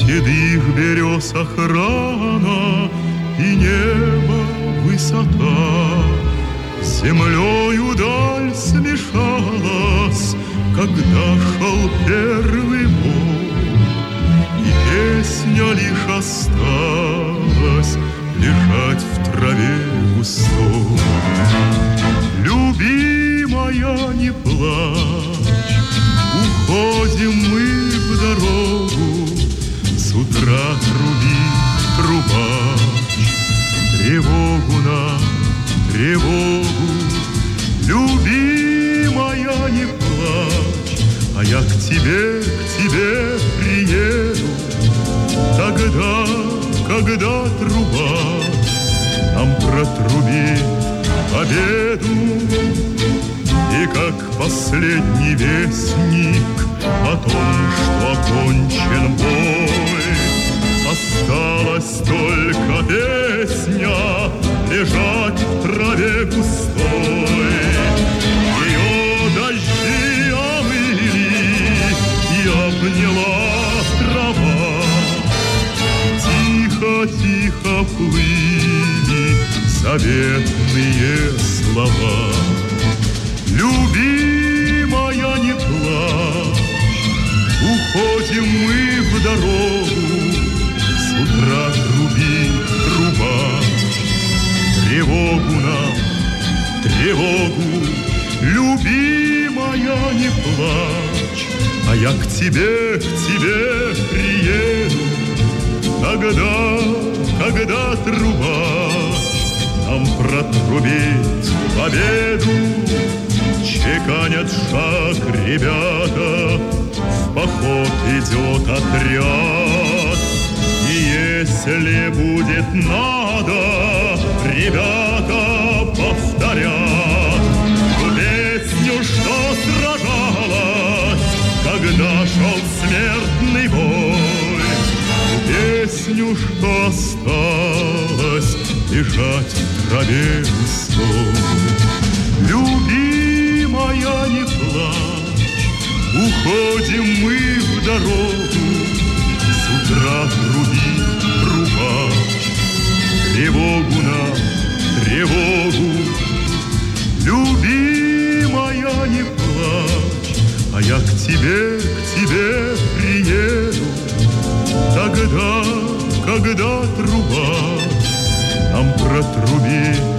седых берез охрана и небо высота. С землею даль смешалась, когда шел первый бой, и песня лишь осталась лежать в траве густой. Любимая, не плачь, уходим мы в дорогу. С утра трубит трубач тревогу нам, тревогу. Любимая, не плачь, а я к тебе приеду. Тогда, когда трубач нам протрубит победу. И как последний вестник о том, что окончен бой, осталась только песня лежать в траве густой. Ее дожди омыли и обняла трава. Тихо-тихо плыли заветные слова. Любимая, не плачь, уходим мы в дорогу. С утра трубит трубач тревогу нам, тревогу. Любимая, не плачь, а я к тебе приеду. Когда трубач нам протрубит победу. Чеканят шаг ребята, в поход идет отряд. И если будет надо, ребята повторят ту песню, что сражалась, когда шел смертный бой. Ту песню, что осталось лежать в траве густой. Любимая, не плачь, уходим мы в дорогу. С утра трубит трубач тревогу нам, тревогу. Любимая, не плачь, а я к тебе приеду. Тогда, когда трубач нам протрубит